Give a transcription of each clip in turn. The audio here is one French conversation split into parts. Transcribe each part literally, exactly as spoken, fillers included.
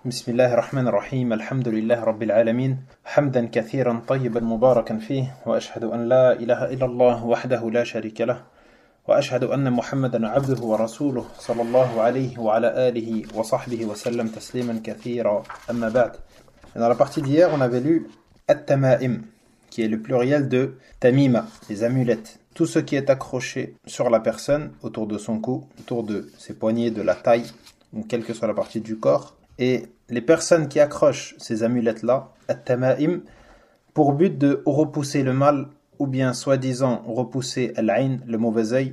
بسم الله الرحمن الرحيم الحمد لله رب العالمين حمدا كثيرا طيبا مباركا فيه وأشهد أن لا إله إلا الله وحده لا شريك له وأشهد أن محمدا عبده ورسوله صلى الله عليه وعلى آله وصحبه وسلم تسليما كثيرا أما بعد. Dans la partie d'hier, on avait lu At-Tama'im, qui est le pluriel de Tamima, les amulettes. Tout ce qui est accroché sur la personne, autour de son cou, autour de ses poignets, de la taille, ou quelle que soit la partie du corps. Et les personnes qui accrochent ces amulettes-là, At-Tama'im, pour but de repousser le mal, ou bien soi-disant repousser Al-Ain, le mauvais œil,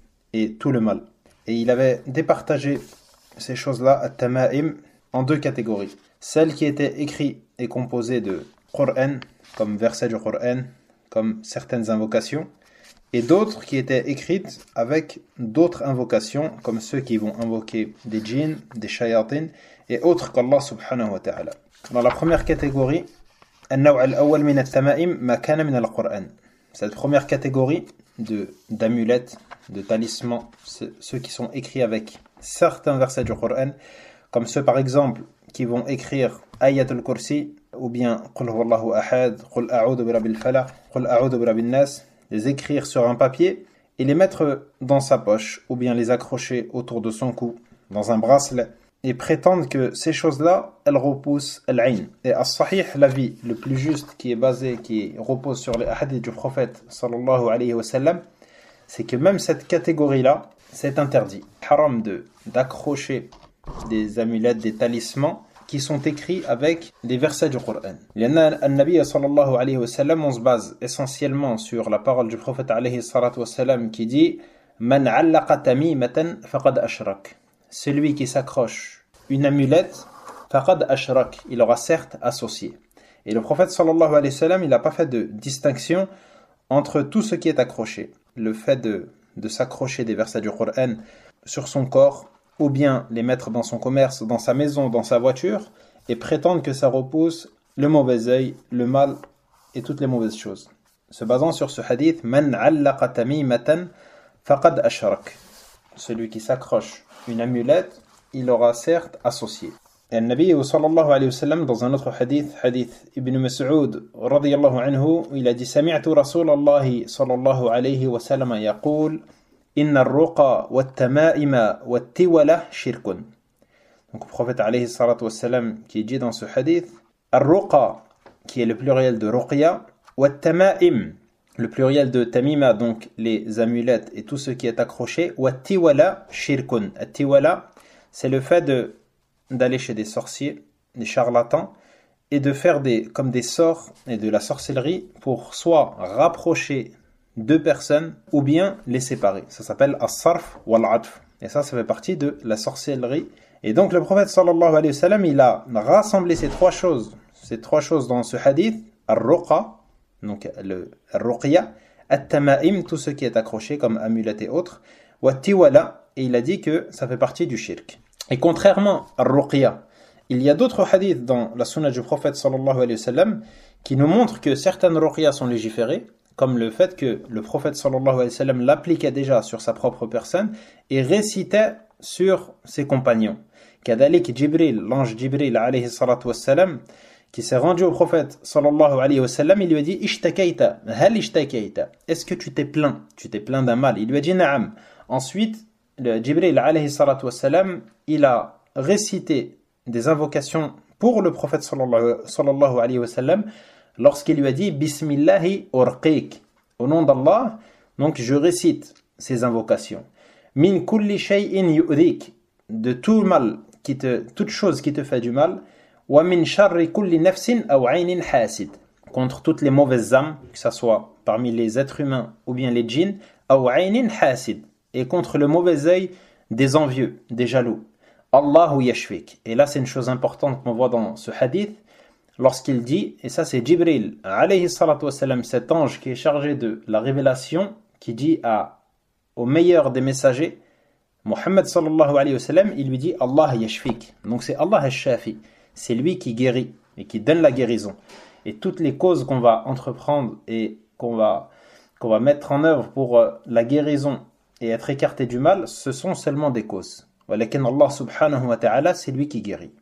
et tout le mal. Et il avait départagé ces choses-là, At-Tama'im, en deux catégories. Celles qui étaient écrites et composées de Qur'an, comme versets du Qur'an, comme certaines invocations, et d'autres qui étaient écrites avec d'autres invocations, comme ceux qui vont invoquer des djinns, des shayatins, et autres qu'Allah subhanahu wa ta'ala. Dans la première catégorie, النوع الأول من التمائم ما كان من القرآن. Cette première catégorie de d'amulettes, de talismans, ceux qui sont écrits avec certains versets du Coran, comme ceux par exemple qui vont écrire Ayatul Kursi, ou bien Qul huwallahu ahad, Qul a'udhu bi rabbil falaq, Qul a'udhu bi rabbin nas, les écrire sur un papier et les mettre dans sa poche, ou bien les accrocher autour de son cou, dans un bracelet, et prétendent que ces choses-là, elles repoussent al-ayn. Et as-sahih, l'avis le plus juste qui est basé, qui repose sur les hadiths du prophète sallallahu alayhi wa sallam, c'est que même cette catégorie-là, c'est interdit. Haram de d'accrocher des amulettes, des talismans qui sont écrits avec des versets du Coran. Al-Nabi sallallahu alayhi wa sallam, on se base essentiellement sur la parole du prophète alayhi salatu wa sallam qui dit Man 'allaqa tamimatan faqad ashrak. Celui qui s'accroche une amulette, faqad ashrak, il aura certes associé. Et le prophète sallallahu alayhi wa sallam, il n'a pas fait de distinction entre tout ce qui est accroché. Le fait de, de s'accrocher des versets du Coran sur son corps, ou bien les mettre dans son commerce, dans sa maison, dans sa voiture, et prétendre que ça repousse le mauvais œil, le mal et toutes les mauvaises choses. Se basant sur ce hadith, Man 'allaqa tamimatan faqad ashrak. Celui qui s'accroche une amulette, il aura certes associé. Et le Nabi sallallahu alayhi wa sallam, dans un autre hadith, hadith Ibn Mas'ud radiyallahu anhu, il a dit Sami'tu Rasulallah sallallahu alayhi wa sallam yaqul Inna ar-ruqa wat-tama'ima wat-tiwala shirkun. Donc le prophète alayhi salatu wa sallam qui dit dans ce hadith ar-ruqa, qui est le pluriel de ruqya, wat-tama'im, le pluriel de tamima, donc les amulettes et tout ce qui est accroché, wat-tiwala shirkun. At-tiwala, c'est le fait de d'aller chez des sorciers, des charlatans, et de faire des comme des sorts et de la sorcellerie pour soit rapprocher deux personnes ou bien les séparer. Ça s'appelle as-sarf wal-'atf. Et ça, ça fait partie de la sorcellerie. Et donc le prophète sallallahu alayhi wa sallam, il a rassemblé ces trois choses, ces trois choses dans ce hadith, ar-ruqa, donc le ruqya, at-tama'im, tout ce qui est accroché comme amulette et autres, wa tiwala, et il a dit que ça fait partie du shirk. Et contrairement à ruqya, il y a d'autres hadiths dans la sunna du prophète sallallahu alayhi wa sallam qui nous montrent que certaines ruqya sont légiférées, comme le fait que le prophète sallallahu alayhi wa sallam l'appliquait déjà sur sa propre personne et récitait sur ses compagnons. Kadalik Jibril, l'ange Jibril alayhi salatu wa sallam, qui s'est rendu au prophète sallallahu alayhi wa sallam, il lui a dit Ishtakaita, hal ishtakaita, est-ce que tu t'es plaint, tu t'es plaint d'un mal? Il lui a dit Na'am. Ensuite, le Jibril alayhi salatu wa sallam, il a récité des invocations pour le prophète sallallahu alayhi wa sallam lorsqu'il lui a dit Bismillahi urqiq, au nom d'Allah, donc je récite ces invocations. Min kulli shay'in yu'dik, de tout mal, qui te, toute chose qui te fait du mal. Wa min sharri kulli nafsin aw 'aynin hasid, contre toutes les mauvaises âmes, que ce soit parmi les êtres humains ou bien les djinns, aw 'aynin hasid, et contre le mauvais œil des envieux, des jaloux. Allahu yashfik. Et là c'est une chose importante qu'on voit dans ce hadith, lorsqu'il dit, et ça c'est Jibril alayhi salatu wa sallam, cet ange qui est chargé de la révélation, qui dit à, au meilleur des messagers, Muhammad sallallahu alayhi wa sallam, il lui dit Allah yashfik. Donc c'est Allah al-shafi, c'est lui qui guérit et qui donne la guérison. Et toutes les causes qu'on va entreprendre et qu'on va, qu'on va mettre en œuvre pour la guérison et être écarté du mal, ce sont seulement des causes. Walakin Allah subhanahu wa ta'ala, c'est lui qui guérit.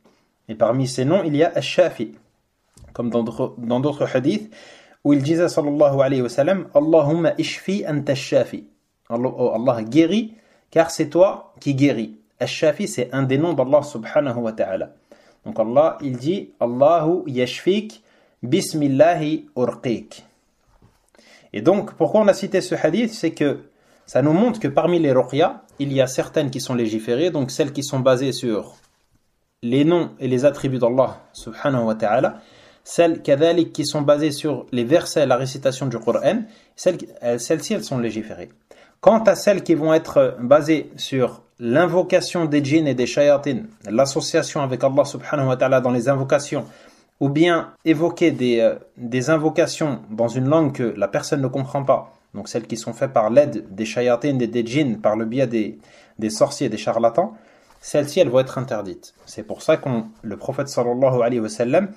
Et parmi ces noms, il y a Ash-Shafi. Comme dans d'autres, dans d'autres hadiths, où il disait sallallahu alayhi wa sallam, Allahumma ishfi anta ash-shafi. Allah, oh Allah guérit, car c'est toi qui guéris. Ash-Shafi, c'est un des noms d'Allah subhanahu wa ta'ala. Donc Allah, il dit, Allahu yashfik, bismillahi urqik. Et donc, pourquoi on a cité ce hadith, c'est que ça nous montre que parmi les ruqya, il y a certaines qui sont légiférées, donc celles qui sont basées sur les noms et les attributs d'Allah subhanahu wa ta'ala, celles kadhalik qui sont basées sur les versets, la récitation du Coran, celles, celles-ci elles sont légiférées. Quant à celles qui vont être basées sur l'invocation des djinns et des shayatin, l'association avec Allah subhanahu wa ta'ala dans les invocations, ou bien évoquer des, euh, des invocations dans une langue que la personne ne comprend pas, donc celles qui sont faites par l'aide des shayatin et des djinns, par le biais des, des sorciers, des charlatans, celles-ci elles vont être interdites. C'est pour ça que le prophète sallallahu alayhi wa sallam,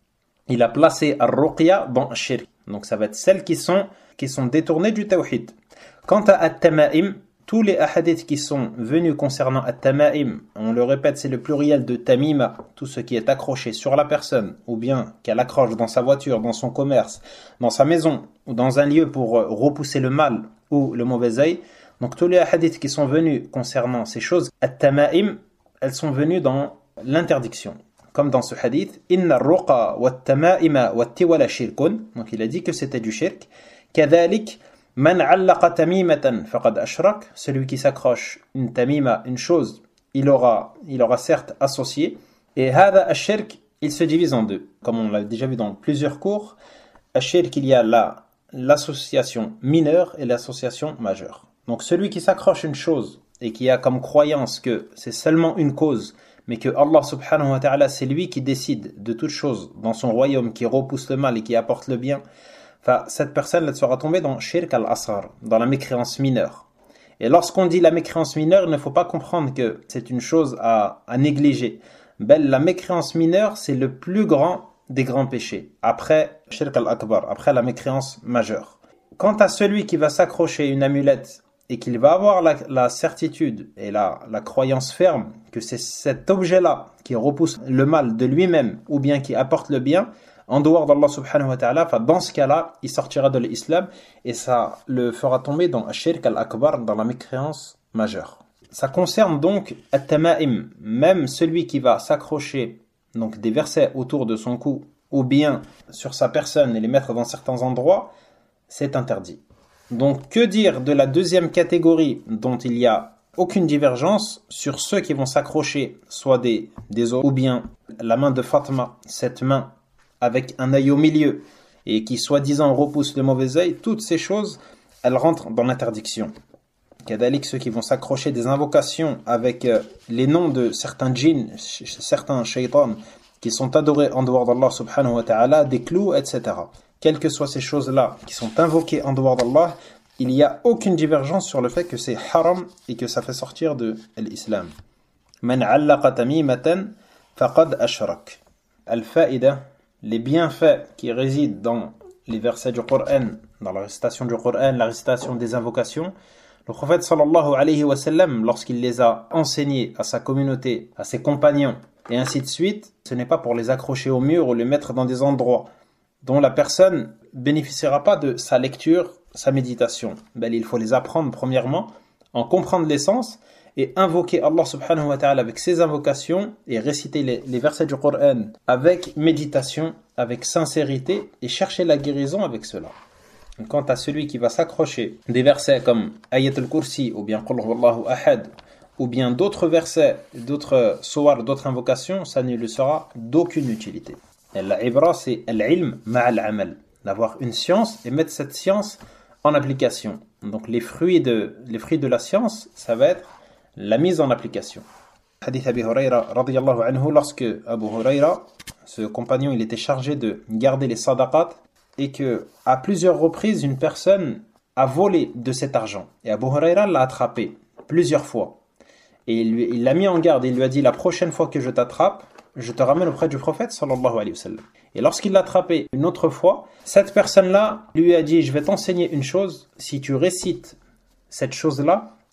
il a placé ar-ruqya dans shirk. Donc ça va être celles qui sont, qui sont détournées du tawhid. Quant à at-tama'im, tous les ahadiths qui sont venus concernant at-tama'im, on le répète, c'est le pluriel de tamima, tout ce qui est accroché sur la personne, ou bien qu'elle accroche dans sa voiture, dans son commerce, dans sa maison, ou dans un lieu pour repousser le mal ou le mauvais œil. Donc tous les hadiths qui sont venus concernant ces choses, at-tama'im, elles sont venues dans l'interdiction. Comme dans ce hadith, inna ar-ruqa wat-tama'ima wat-tiwala shirkun. Donc il a dit que c'était du shirk. Kadhalik man 'allaqa tamimatan faqad ashrak. Celui qui s'accroche une tamima, une chose, il aura, il aura certes associé. Et hada ash-shirk, il se divise en deux. Comme on l'a déjà vu dans plusieurs cours, ash-shirk, il y a la, l'association mineure et l'association majeure. Donc celui qui s'accroche une chose et qui a comme croyance que c'est seulement une cause, mais que Allah subhanahu wa ta'ala, c'est lui qui décide de toute chose dans son royaume, qui repousse le mal et qui apporte le bien, enfin, cette personne elle sera tombée dans shirk al-asghar, dans la mécréance mineure. Et lorsqu'on dit la mécréance mineure, il ne faut pas comprendre que c'est une chose à, à négliger. Ben, la mécréance mineure, c'est le plus grand des grands péchés, après shirk al-akbar, après la mécréance majeure. Quant à celui qui va s'accrocher une amulette et qu'il va avoir la, la certitude et la, la croyance ferme que c'est cet objet-là qui repousse le mal de lui-même ou bien qui apporte le bien, en dehors d'Allah subhanahu wa ta'ala, dans ce cas-là, il sortira de l'islam et ça le fera tomber dans Ashirk al-Akbar, dans la mécréance majeure. Ça concerne donc at-tama'im, même celui qui va s'accrocher donc des versets autour de son cou ou bien sur sa personne et les mettre dans certains endroits, c'est interdit. Donc, que dire de la deuxième catégorie dont il n'y a aucune divergence sur ceux qui vont s'accrocher soit des, des os ou bien la main de Fatima, cette main avec un œil au milieu et qui soi-disant repousse le mauvais œil, toutes ces choses, elles rentrent dans l'interdiction. Kadalik, ceux qui vont s'accrocher des invocations avec euh, les noms de certains djinns, certains shaitans qui sont adorés en dehors d'Allah subhanahu wa ta'ala, des clous, et cetera. Quelles que soient ces choses-là qui sont invoquées en dehors d'Allah, il n'y a aucune divergence sur le fait que c'est haram et que ça fait sortir de l'islam. Man 'allaqa tamimatan faqad ashrak. Al-fa'ida, les bienfaits qui résident dans les versets du Coran, dans la récitation du Coran, la récitation des invocations, le prophète sallallahu alayhi wa sallam, lorsqu'il les a enseignés à sa communauté, à ses compagnons, et ainsi de suite, ce n'est pas pour les accrocher au mur ou les mettre dans des endroits dont la personne bénéficiera pas de sa lecture, sa méditation. Ben, il faut les apprendre premièrement, en comprendre l'essence et invoquer Allah subhanahu wa ta'ala avec ses invocations et réciter les, les versets du Coran avec méditation, avec sincérité et chercher la guérison avec cela. Quant à celui qui va s'accrocher des versets comme Ayat al-Kursi ou bien Qul huwallahu ahad ou bien d'autres versets, d'autres sourates, d'autres invocations, ça ne lui sera d'aucune utilité. La ibra, c'est l'ilm ma'al amal, d'avoir une science et mettre cette science en application. Donc les fruits de, les fruits de la science, ça va être la mise en application. Hadith Abi Hurayra radiyallahu anhu, lorsque Abu Hurayra, ce compagnon, il était chargé de garder les sadaqat et que à plusieurs reprises une personne a volé de cet argent et Abu Hurayra l'a attrapé plusieurs fois et il, lui, il l'a mis en garde et il lui a dit: la prochaine fois que je t'attrape, je te ramène auprès du prophète sallallahu alayhi wa sallam. Et lorsqu'il l'a attrapé une autre fois, cette personne-là lui a dit: je vais t'enseigner une chose, si tu récites cette chose-là,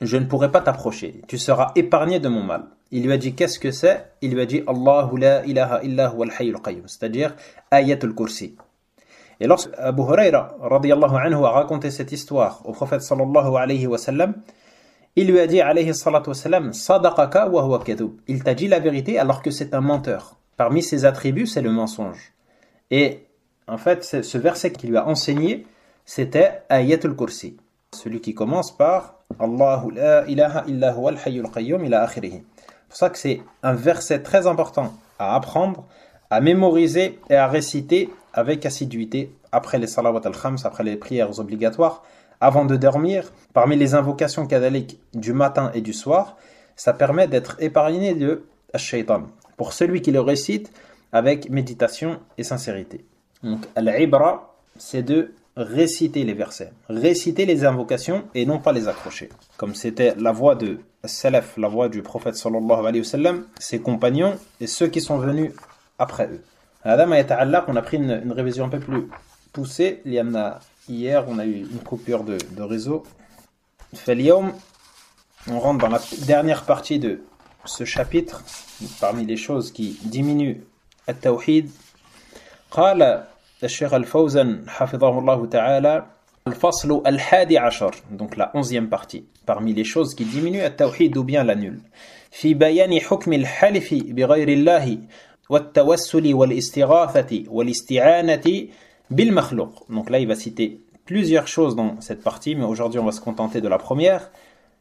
je ne pourrai pas t'approcher, tu seras épargné de mon mal. Il lui a dit qu'est-ce que c'est? Il lui a dit Allahu la ilaha illa huwa al-hayyul qayyum, c'est-à-dire Ayatul Kursi. Et lorsque Abu Huraira radiyallahu anhu a raconté cette histoire au prophète sallallahu alayhi wa sallam, il lui a dit alayhi salatu wa sallam sadaqaka wa huwa kadhub. Il t'a dit la vérité alors que c'est un menteur. Parmi ses attributs, c'est le mensonge. Et en fait, ce verset qu'il lui a enseigné, c'était Ayatul Kursi. Celui qui commence par Allahu la ilaha illa huwa al-hayyul qayyum ila akhirih. C'est pour ça que c'est un verset très important à apprendre, à mémoriser et à réciter avec assiduité après les salawat al-khams, après les prières obligatoires, avant de dormir. Parmi les invocations kadalik du matin et du soir, ça permet d'être épargné de shaitan. Pour celui qui le récite avec méditation et sincérité. Donc, al-ibra, c'est de réciter les versets, réciter les invocations et non pas les accrocher. Comme c'était la voix de Salaf, la voix du prophète sallallahu alayhi wa sallam, ses compagnons et ceux qui sont venus après eux. Adam ayata'allaq, on a pris une, une révision un peu plus poussée. Il y en a hier, on a eu une coupure de, de réseau. Falium, on rentre dans la dernière partie de ce chapitre, parmi les choses qui diminuent at-tawhid. قال الشيخ الفوزان حفظه الله تعالى الفصل الحادي عشر, donc la onzième partie, parmi les choses qui diminuent at-tawhid ou bien l'annulent. في بيان حكم الحلف بغير الله والتوسل والاستغاثة والاستعانة بالمخلوق. Donc là il va citer plusieurs choses dans cette partie, mais aujourd'hui on va se contenter de la première,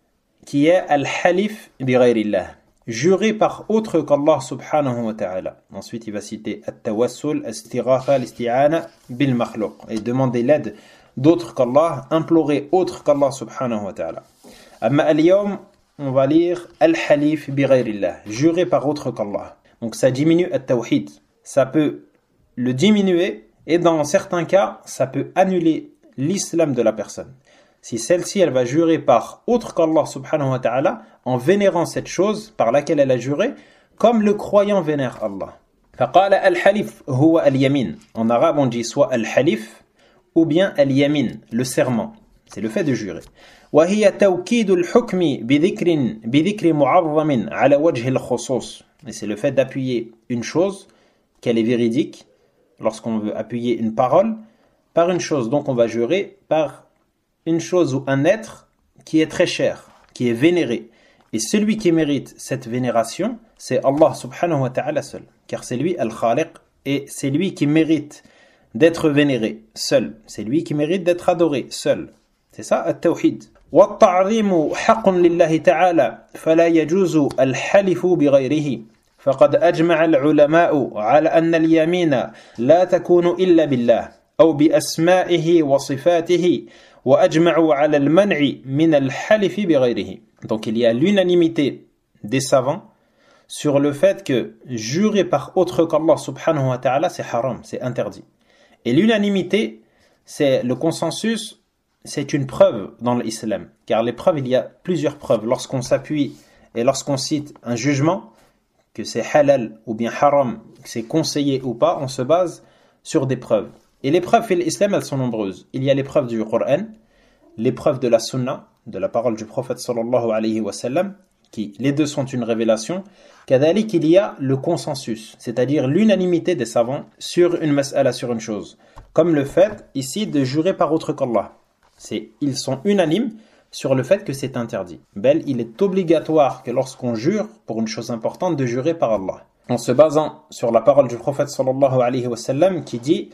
qui est al-halif bighayrillah, jurer par autre qu'Allah subhanahu wa ta'ala. Ensuite il va citer at-tawassul, al-istighatha, al-isti'ana bil makhluq, et demander l'aide d'autre qu'Allah, implorer autre qu'Allah subhanahu wa ta'ala. Amma al-yawm, on va lire al-halif bighayrillah, jurer par autre qu'Allah. Donc ça diminue at-tawhid, ça peut le diminuer, et dans certains cas ça peut annuler l'islam de la personne. Si celle-ci, elle va jurer par autre qu'Allah subhanahu wa ta'ala, en vénérant cette chose par laquelle elle a juré, comme le croyant vénère Allah. فقال الحلف هو اليمين. En arabe, on dit soit al-halif ou bien al-yamin, le serment. C'est le fait de jurer. وهي توكيد الحكم بذكر بذكر معظم على وجه الخصوص. Et c'est le fait d'appuyer une chose, qu'elle est véridique, lorsqu'on veut appuyer une parole, par une chose. Donc on va jurer par une chose ou un être qui est très cher, qui est vénéré. Et celui qui mérite cette vénération, c'est Allah subhanahu wa ta'ala seul. Car c'est lui al-khaliq et c'est lui qui mérite d'être vénéré seul. C'est lui qui mérite d'être adoré seul. C'est ça at-tawhid. وَالتَّعْظِيمُ حَقٌّ لِلَّهِ تَعَالَى فَلَا يَجُوزُ الْحَلِفُ بِغَيْرِهِ فقد أجمع العلماء على أن اليمين لا تكون إلا بالله أو بأسمائه وصفاته وأجمعوا على المنع من الحلف بغيره. Donc il y a l'unanimité des savants sur le fait que jurer par autre qu'Allah subhanahu wa ta'ala c'est haram, c'est interdit. Et l'unanimité, c'est le consensus, c'est une preuve dans l'islam. Car les preuves, il y a plusieurs preuves. Lorsqu'on s'appuie et lorsqu'on cite un jugement, que c'est halal ou bien haram, que c'est conseillé ou pas, on se base sur des preuves. Et les preuves de l'islam, elles sont nombreuses. Il y a les preuves du Coran, les preuves de la sunna, de la parole du prophète sallallahu alayhi wa sallam, qui les deux sont une révélation. Kadalik, il y a le consensus, c'est-à-dire l'unanimité des savants sur une mas'ala, sur une chose. Comme le fait ici de jurer par autre qu'Allah. C'est, ils sont unanimes sur le fait que c'est interdit. Bel, il est obligatoire que lorsqu'on jure pour une chose importante de jurer par Allah. En se basant sur la parole du prophète sallallahu alayhi wa sallam qui dit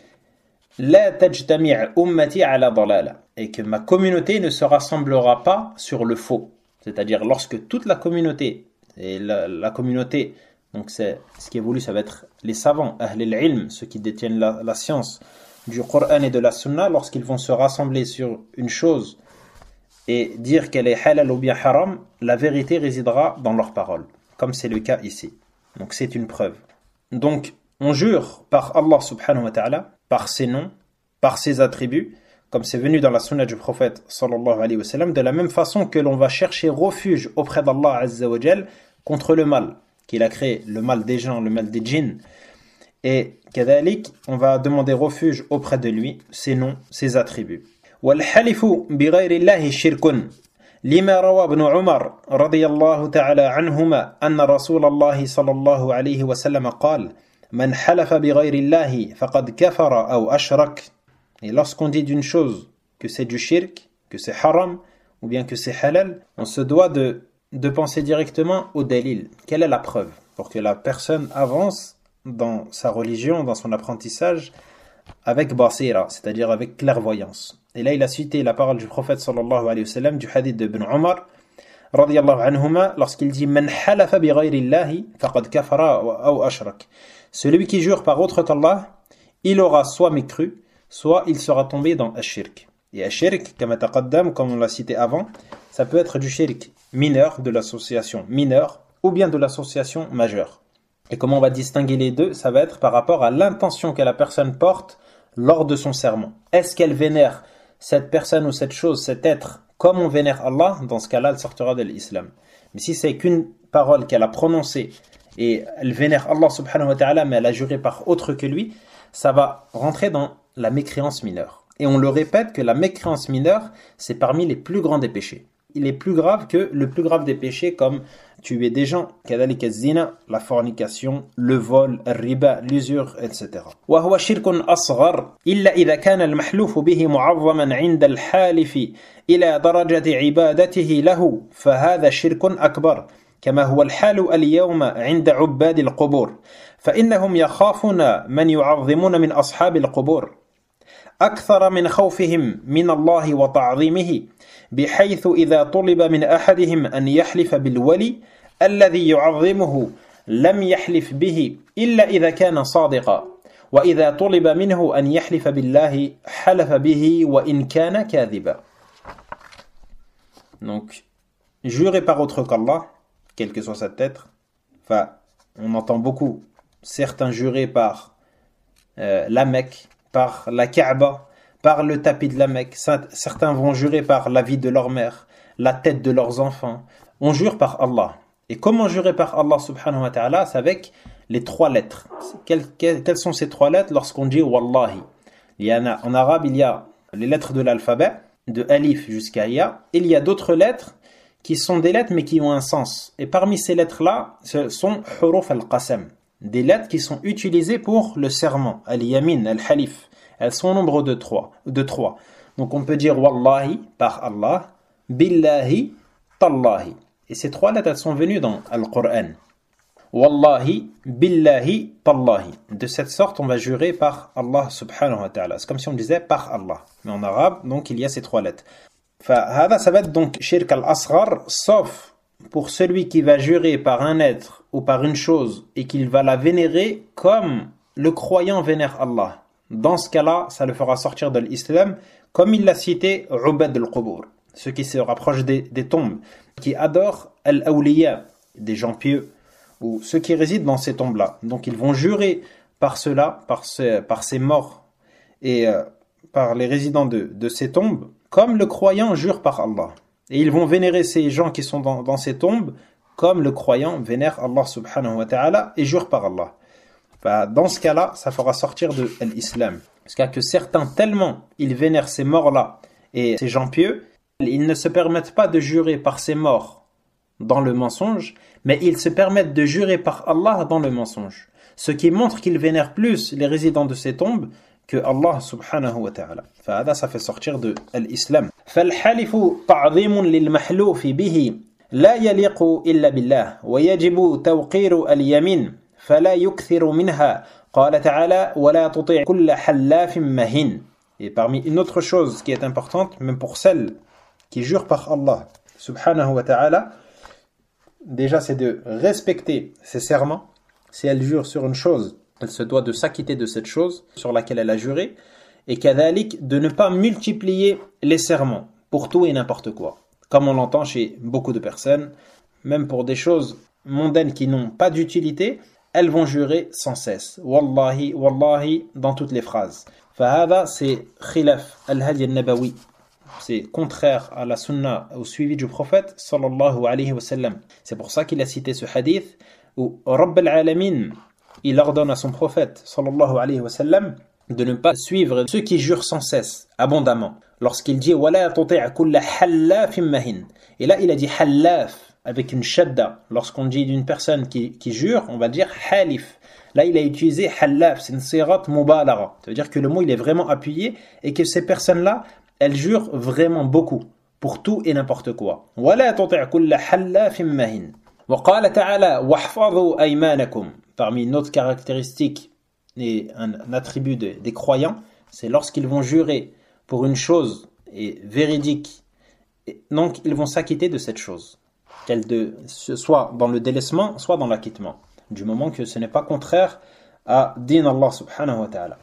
La tajtami' ummati ala dalala, et que ma communauté ne se rassemblera pas sur le faux. C'est-à-dire lorsque toute la communauté, et la, la communauté, donc c'est, ce qui est voulu, ça va être les savants, ahl al-ilm, ceux qui détiennent la, la science du Coran et de la Sunna, lorsqu'ils vont se rassembler sur une chose et dire qu'elle est halal ou bien haram, la vérité résidera dans leurs paroles, comme c'est le cas ici. Donc c'est une preuve. Donc on jure par Allah subhanahu wa ta'ala, par ses noms, par ses attributs, comme c'est venu dans la sunna du prophète sallallahu alayhi wa sallam, de la même façon que l'on va chercher refuge auprès d'Allah azza wa jal contre le mal qu'il a créé, le mal des gens, le mal des djinns. Et kadalik, on va demander refuge auprès de lui, ses noms, ses attributs. وَالْحَلِفُ بِغَيْرِ اللَّهِ شِرْكٌ لما روى ابن عمر رضي الله تعالى عنهما أن رسول الله صلى الله عليه وسلم قال من حلف بغير الله فقد كفر أو أشرك. Et lorsqu'on dit d'une chose que c'est du shirk, que c'est haram ou bien que c'est halal, on se doit de, de penser directement au dalil. Quelle est la preuve pour que la personne avance dans sa religion, dans son apprentissage avec basira, c'est-à-dire avec clairvoyance. Et là, il a cité la parole du prophète sallallahu alayhi wa sallam, du hadith de Ibn Umar, radiyallahu anhuma, lorsqu'il dit Man halafa bi ghayrillahi faqad kafara aw ashrak. Celui qui jure par autre qu'Allah, il aura soit mécru, soit il sera tombé dans ashirk. Et ashirk, kama taqaddam, comme on l'a cité avant, ça peut être du shirk mineur, de l'association mineure, ou bien de l'association majeure. Et comment on va distinguer les deux? Ça va être par rapport à l'intention que la personne porte lors de son serment. Est-ce qu'elle vénère cette personne ou cette chose, cet être, comme on vénère Allah? Dans ce cas-là, elle sortira de l'islam. Mais si c'est qu'une parole qu'elle a prononcée et elle vénère Allah subhanahu wa ta'ala, mais elle a juré par autre que lui, ça va rentrer dans la mécréance mineure. Et on le répète que la mécréance mineure, c'est parmi les plus grands des péchés. Il est plus grave que le plus grave des péchés comme tuer des gens, كذلك الزنا, la fornication, le vol, الربا, l'usure, et cetera. وهو شرك أصغر إلا إذا كان المحلوف به معظما عند الحالف إلى درجة عبادته له فهذا شرك أكبر كما هو الحال اليوم عند عباد القبور فإنهم يخافون من يعظمون من أصحاب القبور أكثر من خوفهم من الله وتعظيمه بحيث إذا طلب من أحدهم أن يحلف بالولي الذي يعظمه لم يحلف به إلا إذا كان صادقا وإذا طلب منه أن يحلف بالله حلف به وإن كان كاذبا. Donc, jurer par autre qu'Allah, quel que soit cet être, enfin, on entend beaucoup certains jurer par euh, la Mecque, par la Kaaba, par le tapis de la Mecque. Certains vont jurer par la vie de leur mère, la tête de leurs enfants. On jure par Allah. Et comment jurer par Allah subhanahu wa ta'ala? C'est avec les trois lettres. Quelles, quelles, quelles sont ces trois lettres lorsqu'on dit Wallahi? Il y en a, en arabe, il y a les lettres de l'alphabet, de Alif jusqu'à Ya. Et il y a d'autres lettres qui sont des lettres mais qui ont un sens. Et parmi ces lettres-là, ce sont Huruf al-Qasam. Des lettres qui sont utilisées pour le serment, al-Yamin, al-Halif. Elles sont au nombre de trois, de trois. Donc on peut dire Wallahi par Allah, Billahi, Tallahi. Et ces trois lettres, elles sont venues dans Al-Qur'an. Wallahi, Billahi, Tallahi. De cette sorte, on va jurer par Allah subhanahu wa ta'ala. C'est comme si on disait par Allah. Mais en arabe, donc il y a ces trois lettres. Fahada, ça va être donc shirk al-asghar, sauf pour celui qui va jurer par un être ou par une chose et qu'il va la vénérer comme le croyant vénère Allah. Dans ce cas-là, ça le fera sortir de l'islam, comme il l'a cité Ubad al-Qubur, ceux qui se rapprochent des, des tombes, qui adorent al-awliya, des gens pieux, ou ceux qui résident dans ces tombes-là. Donc ils vont jurer par cela, par, ce, par ces morts, et euh, par les résidents de, de ces tombes, comme le croyant jure par Allah. Et ils vont vénérer ces gens qui sont dans, dans ces tombes, comme le croyant vénère Allah subhanahu wa ta'ala et jure par Allah. Bah, dans ce cas-là, ça fera sortir de l'islam. Parce que certains, tellement ils vénèrent ces morts-là et ces gens pieux, ils ne se permettent pas de jurer par ces morts dans le mensonge, mais ils se permettent de jurer par Allah dans le mensonge. Ce qui montre qu'ils vénèrent plus les résidents de ces tombes que Allah subhanahu wa ta'ala. فهذا, ça fait sortir de l'islam. فالحلف تعظيم للمحلوف به لا يليق إلا بالله ويجب توقير اليمين فلا يكثر منها قال تعالى ولا تطيع كل حلاف مهين. Et parmi une autre chose qui est importante, même pour celles qui jurent par Allah subhanahu wa ta'ala, déjà c'est de respecter ses serments. Si elle jure sur une chose, elle se doit de s'acquitter de cette chose sur laquelle elle a juré, et kadhalik, de ne pas multiplier les serments pour tout et n'importe quoi. Comme on l'entend chez beaucoup de personnes, même pour des choses mondaines qui n'ont pas d'utilité, elles vont jurer sans cesse. Wallahi, wallahi, dans toutes les phrases. Fahada, c'est khilaf al-hadi al-nabawi. C'est contraire à la sunna, au suivi du prophète, sallallahu alayhi wa sallam. C'est pour ça qu'il a cité ce hadith où Rabb al-alamin, il ordonne à son prophète, sallallahu alayhi wa sallam, de ne pas suivre ceux qui jurent sans cesse, abondamment. lorsqu'il dit وَلَا تُطِعْ كُلَّ حَلَّافٍ مَهِنٍ. Et là, il a dit hallaf avec une shadda. Lorsqu'on dit d'une personne qui, qui jure, on va dire halif. Là, il a utilisé hallaf, c'est une sirat mubalagha. Ça veut dire que le mot, il est vraiment appuyé et que ces personnes-là, elles jurent vraiment beaucoup pour tout et n'importe quoi. وَلَا تُطِعْ كُلَّ حَلَّافٍ مَهِنٍ. وَقَالَ تَعَالَى وَاحْفَظُوا أَيْمَانَكُمْ. Parmi une autre caractéristique et un, un attribut de, des croyants, c'est lorsqu'ils vont jurer pour une chose et véridique, et donc ils vont s'acquitter de cette chose, qu'elle de, soit dans le délaissement, soit dans l'acquittement, du moment que ce n'est pas contraire à din Allah subhanahu wa ta'ala.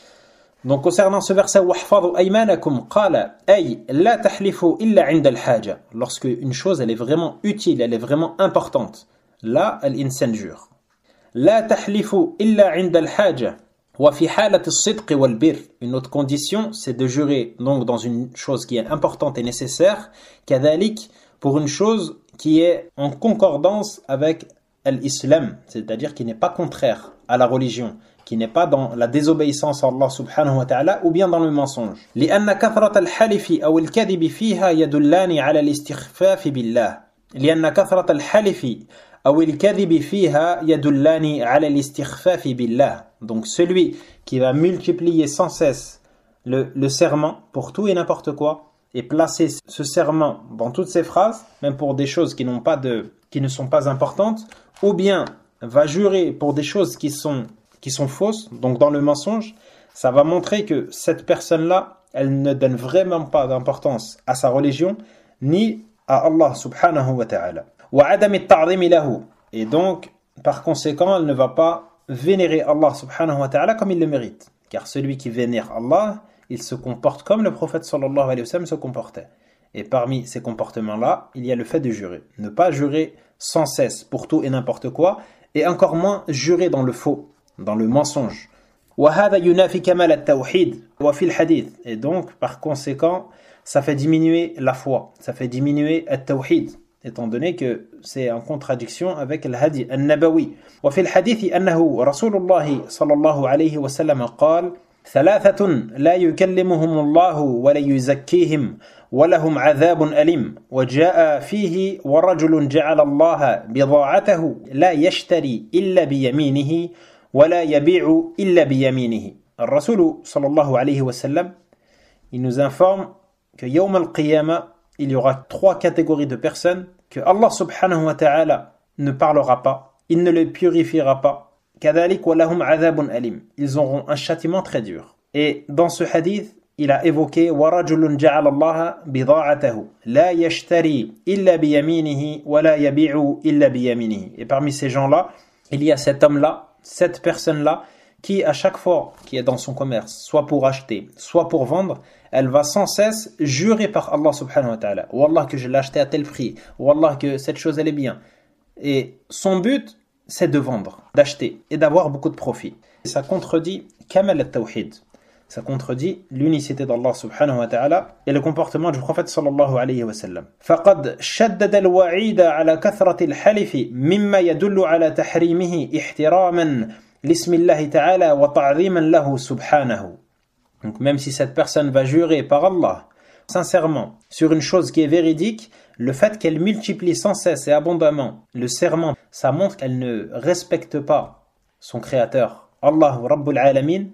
Donc concernant ce verset, وَاحْفَظُوا أَيْمَانَكُمْ قَالَ أي لا تحلفوا إلا عند الحاجة. Lorsque une chose elle est vraiment utile, elle est vraiment importante, là l'insan jure. لا تحلفوا إلا عند الحاجة. وفي حالة الصدق والبر. Une autre condition, c'est de jurer donc dans une chose qui est importante et nécessaire, كذلك pour une chose qui est en concordance avec l'islam, c'est-à-dire qui n'est pas contraire à la religion, qui n'est pas dans la désobéissance à Allah subhanahu wa ta'ala ou bien dans le mensonge. لأن كثرة الحلف أو الكذب فيها يدلان على الاستخفاف بالله. لأن كثرة الحلف أو الكذب فيها يدلان على الاستخفاف بالله. Donc celui qui va multiplier sans cesse le, le serment pour tout et n'importe quoi et placer ce serment dans toutes ses phrases, même pour des choses qui n'ont pas de, qui ne sont pas importantes, ou bien va jurer pour des choses qui sont, qui sont fausses, donc dans le mensonge, ça va montrer que cette personne-là, elle ne donne vraiment pas d'importance à sa religion, ni à Allah subhanahu wa ta'ala. وعدم التعظيم له. Et donc, par conséquent, elle ne va pas vénérer Allah subhanahu wa ta'ala comme il le mérite. Car celui qui vénère Allah, il se comporte comme le prophète sallallahu alayhi wa sallam se comportait. Et parmi ces comportements-là, il y a le fait de jurer. Ne pas jurer sans cesse pour tout et n'importe quoi, et encore moins jurer dans le faux, dans le mensonge. وهذا ينافي كمال التوحيد وفي الحديث. Et donc, par conséquent, ça fait diminuer la foi, ça fait diminuer التوحيد, étant donné que c'est en contradiction avec le hadith النبوي. وفي الحديث أنه رسول الله صلى الله عليه وسلم قال ثلاثة لا يكلمهم الله ولا يزكيهم ولهم عذاب أليم. وجاء فيه ورجل جعل الله بضاعته لا يشتري إلا بيمينه ولا يبيع إلا بيمينه. الرسول صلى الله عليه وسلم, il nous informe que يوم القيامة, il y aura trois catégories de personnes que Allah subhanahu wa ta'ala ne parlera pas, il ne les purifiera pas. كذلك ولهم عذاب أليم. Ils auront un châtiment très dur. Et dans ce hadith, il a évoqué ورجل جعل الله بضاعته لا يشتري إلا بيمينه ولا يبيع إلا بيمينه. Et parmi ces gens-là, il y a cet homme-là, cette personne-là, qui à chaque fois qui est dans son commerce, soit pour acheter, soit pour vendre, elle va sans cesse jurer par Allah subhanahu wa ta'ala. Wallah que je l'ai acheté à tel prix. Wallah que cette chose elle est bien. Et son but, c'est de vendre, d'acheter et d'avoir beaucoup de profit. Et ça contredit kamal al-tawhid. Ça contredit l'unicité d'Allah subhanahu wa ta'ala et le comportement du prophète sallallahu alayhi wa sallam. فقد شدد الوعيد على كثرة الحلف مما يدل على تحريمه احتراما لاسم الله تعالى وتعظيما له سبحانه. Donc même si cette personne va jurer par Allah sincèrement sur une chose qui est véridique, le fait qu'elle multiplie sans cesse et abondamment le serment, ça montre qu'elle ne respecte pas son créateur, Allah Rabbul Alamin,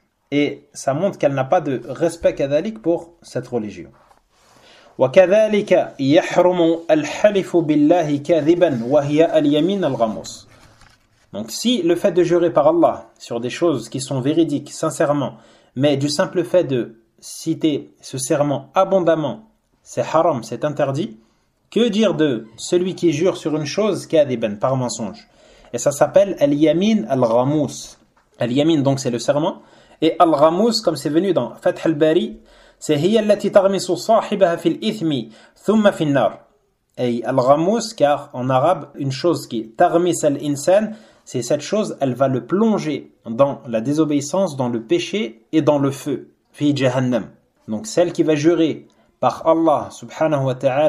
et ça montre qu'elle n'a pas de respect kadhalik pour cette religion. وكذلك يحرم الحلف بالله كاذبا وهي اليمين الغموس. Donc si le fait de jurer par Allah sur des choses qui sont véridiques, sincèrement, mais du simple fait de citer ce serment abondamment, c'est haram, c'est interdit, que dire de celui qui jure sur une chose kadiban, par mensonge? Et ça s'appelle al-yamin al-ghamous. Al-yamin, donc c'est le serment, et al-ghamous, comme c'est venu dans Fath al-Bari, c'est hiya allati taghmisu sahibaha fil ithmi thumma fin nar. Et al-ghamous, car en arabe, une chose qui est taghmis al-insan, c'est cette chose, elle va le plonger dans la désobéissance, dans le péché et dans le feu. Fi jahannam. Donc celle qui va jurer par Allah subhanahu wa ta'ala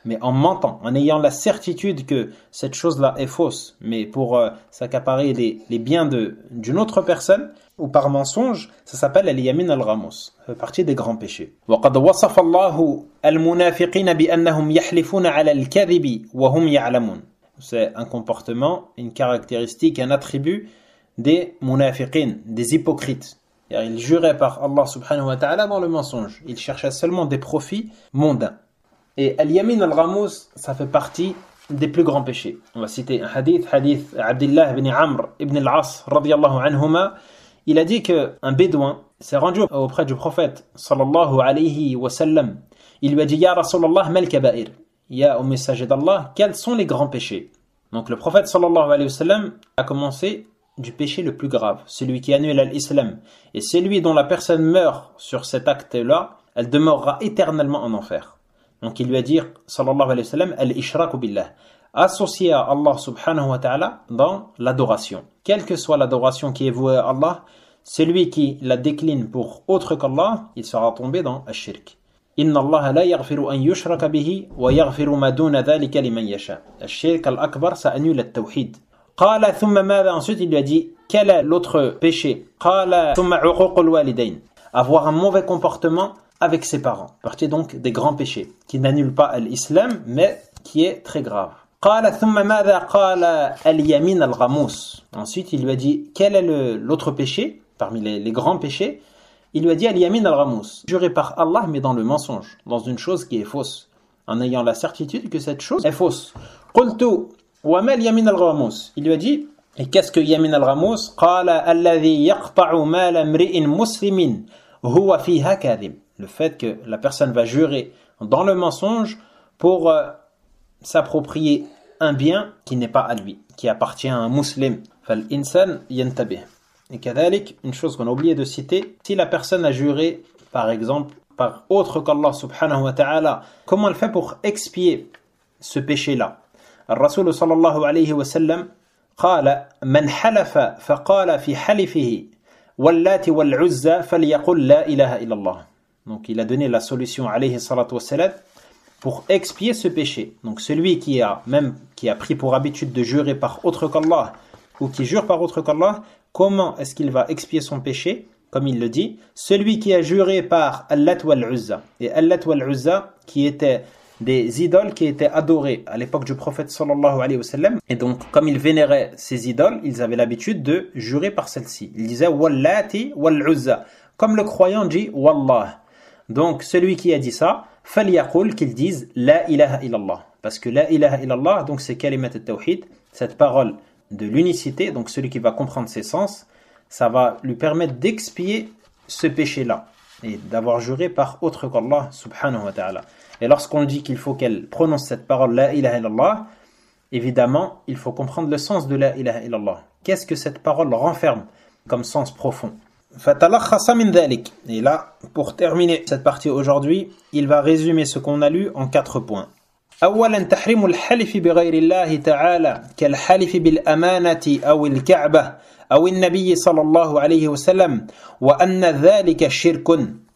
mais en mentant, en ayant la certitude que cette chose-là est fausse, mais pour euh, s'accaparer les, les biens de, d'une autre personne, ou par mensonge, ça s'appelle al-yamin al-ghamus. Ça fait partie des grands péchés. وَقَدْ وَصَفَ اللَّهُ الْمُنَافِقِينَ بِأَنَّهُمْ يَحْلِفُونَ عَلَى الْكَذِبِ وَهُمْ يَعْلَمُونَ. C'est un comportement, une caractéristique, un attribut des munafiqin, des hypocrites. Ils juraient par Allah subhanahu wa ta'ala dans le mensonge. Ils cherchaient seulement des profits mondains. Et al-yamin al-ghamus, ça fait partie des plus grands péchés. On va citer un hadith, hadith Abdullah ibn Amr ibn al-As radiyallahu anhuma. Il a dit qu'un bédouin s'est rendu auprès du prophète sallallahu alayhi wa sallam. Il lui a dit Ya Rasulallah mal kaba'ir. Ya au messager d'Allah, quels sont les grands péchés? Donc le prophète sallallahu alayhi wa sallam a commencé du péché le plus grave, celui qui annule à l'islam. Et celui dont la personne meurt sur cet acte-là, elle demeurera éternellement en enfer. Donc il lui a dit, sallallahu alayhi wa sallam, al-ishraku billah, associé à Allah subhanahu wa ta'ala dans l'adoration. Quelle que soit l'adoration qui est vouée à Allah, celui qui la décline pour autre qu'Allah, il sera tombé dans al-shirk. Inna Allah la yaghfiru an yushraka bihi wa yaghfiru ma duna dhalika liman yasha. Al-shirk al-akbar, ça annule al-tawhid. Qala thumma madha, ensuite il lui a dit quel est l'autre péché? Qala thumma uququl walidain, avoir un mauvais comportement avec ses parents. Partie donc des grands péchés qui n'annulent pas l'islam mais qui est très grave. Qala thumma madha? Qala al-yamin al-ghamus. Ensuite il lui a dit quel est le, l'autre péché parmi les, les grands péchés? Il lui a dit al-yamin al-ghamus, jurer par Allah mais dans le mensonge, dans une chose qui est fausse, en ayant la certitude que cette chose est fausse. Qultu وَمَا الْيَمِنَ الْغَمُوسِ. Il lui a dit, et qu'est-ce que yamin al-ghamus? قَالَ الَّذِي يَقْطَعُ مَالَ امْرِئٍ مُسْلِمٍ هُوَ فِيهَا كَاذِبٌ. Le fait que la personne va jurer dans le mensonge pour euh, s'approprier un bien qui n'est pas à lui, qui appartient à un musulman. فَالْإِنسَانِ يَنْتَبِهُ. Et كذلك, une chose qu'on a oublié de citer, si la personne a juré, par exemple, par autre qu'Allah subhanahu wa ta'ala, comment elle fait pour expier ce péché-là? الرسول صلى الله عليه وسلم قال من حلف فقال في حلفه واللات والعزى فليقل لا إله إلا الله. Donc il a donné la solution alayhi salatu wassalam pour expier ce péché. Donc celui qui a même qui a pris pour habitude de jurer par autre qu'Allah ou qui jure par autre qu'Allah, comment est-ce qu'il va expier son péché? Comme il le dit, celui qui a juré par Allat wal Uzza. Et Allat wal Uzza qui était des idoles qui étaient adorées à l'époque du prophète sallallahu alayhi wa sallam. Et donc, comme ils vénéraient ces idoles, ils avaient l'habitude de jurer par celle-ci. Ils disaient Wallati wal-Uzza. Comme le croyant dit Wallah. Donc, celui qui a dit ça, falyaqul, qu'il dise La ilaha illallah. Parce que La ilaha illallah, donc c'est kalimat al-tawhid, cette parole de l'unicité, donc celui qui va comprendre ses sens, ça va lui permettre d'expier ce péché-là et d'avoir juré par autre qu'Allah subhanahu wa ta'ala. Et lorsqu'on dit qu'il faut qu'elle prononce cette parole La ilaha illallah, évidemment, il faut comprendre le sens de La ilaha illallah. Qu'est-ce que cette parole renferme comme sens profond? Fatalakhasa min dhalik. Et là, pour terminer cette partie aujourd'hui, il va résumer ce qu'on a lu en quatre points. أولا تحريم الحلف بغير الله تعالى كالحلف بالأمانة أو الكعبة أو النبي صلى الله عليه وسلم وأن ذلك شرك.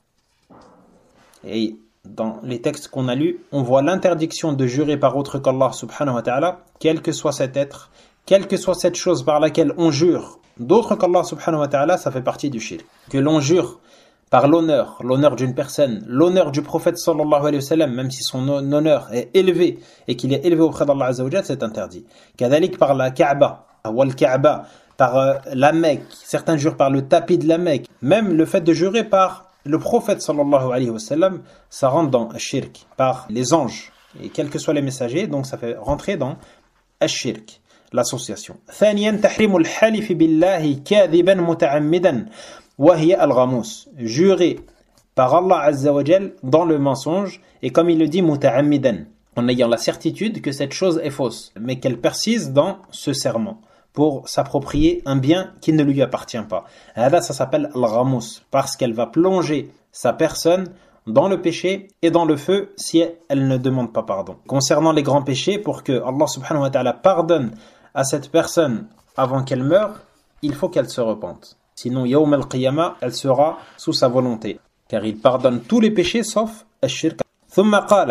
Et dans les textes qu'on a lus, on voit l'interdiction de jurer par autre qu'Allah subhanahu wa ta'ala, quel que soit cet être, quelle que soit cette chose par laquelle on jure d'autre qu'Allah subhanahu wa ta'ala, ça fait partie du shirk. Que l'on jure par l'honneur, l'honneur d'une personne, l'honneur du prophète sallallahu alayhi wa sallam, même si son honneur est élevé et qu'il est élevé auprès d'Allah azza wa jalla, c'est interdit. Kadalik par la Kaaba, wal Kaaba, par euh, la Mecque, certains jurent par le tapis de la Mecque, même le fait de jurer par le prophète sallallahu alayhi wa sallam, ça rentre dans al-shirk, par les anges, et quels que soient les messagers, donc ça fait rentrer dans al-shirk, l'association. ثانيا تحريم الحلف بالله كاذبا متعمدا وهي الغموس, jurer par Allah azza wa jal dans le mensonge, et comme il le dit muta'ammidan, en ayant la certitude que cette chose est fausse, mais qu'elle persiste dans ce serment pour s'approprier un bien qui ne lui appartient pas. Là, ça s'appelle al-ghamus, parce qu'elle va plonger sa personne dans le péché et dans le feu si elle ne demande pas pardon. Concernant les grands péchés, pour que Allah subhanahu wa ta'ala pardonne à cette personne avant qu'elle meure, il faut qu'elle se repente. Sinon, yawm al-qiyamah, elle sera sous sa volonté. Car il pardonne tous les péchés sauf al-shirk. ثم قال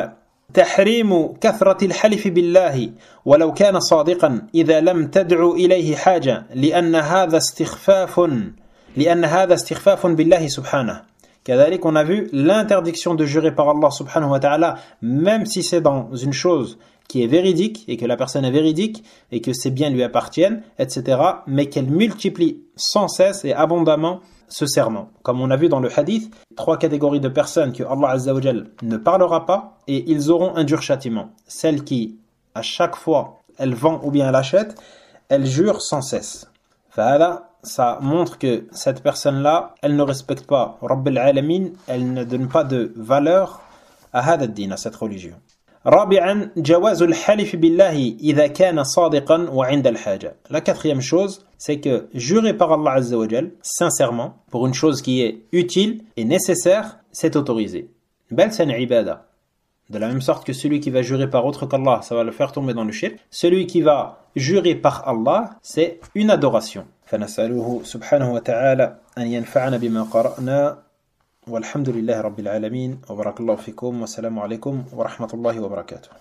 تحريم كثرة الحلف بالله ولو كان صادقا إذا لم تدعو إليه حاجة لأن هذا استخفاف لأن هذا استخفاف بالله سبحانه. كذلك on a vu l'interdiction de jurer par Allah subhanahu wa ta'ala, même si c'est dans une chose qui est véridique et que la personne est véridique et que ses biens lui appartiennent, et cetera, mais qu'elle multiplie sans cesse et abondamment ce serment. Comme on a vu dans le hadith, trois catégories de personnes que Allah Azza wa Jal ne parlera pas et ils auront un dur châtiment. Celle qui, à chaque fois, elle vend ou bien elle achète, elle jure sans cesse. Fa'ala, ça montre que cette personne-là, elle ne respecte pas Rabb al-Alamin, elle ne donne pas de valeur à Hada ad-Din, à cette religion. رابعا جواز الحلف بالله إذا كان صادقا وعند الحاجة. La quatrième chose, c'est que jurer par Allah Azza wa Jal, sincèrement, pour une chose qui est utile et nécessaire, c'est autorisé. Bel c'est une ibada. De la même sorte que celui qui va jurer par autre qu'Allah, ça va le faire tomber dans le shirk. Celui qui va jurer par Allah, c'est une adoration. فنسأله سبحانه وتعالى أن ينفعنا بما قرأنا والحمد لله رب العالمين وبارك الله فيكم والسلام عليكم ورحمة الله وبركاته.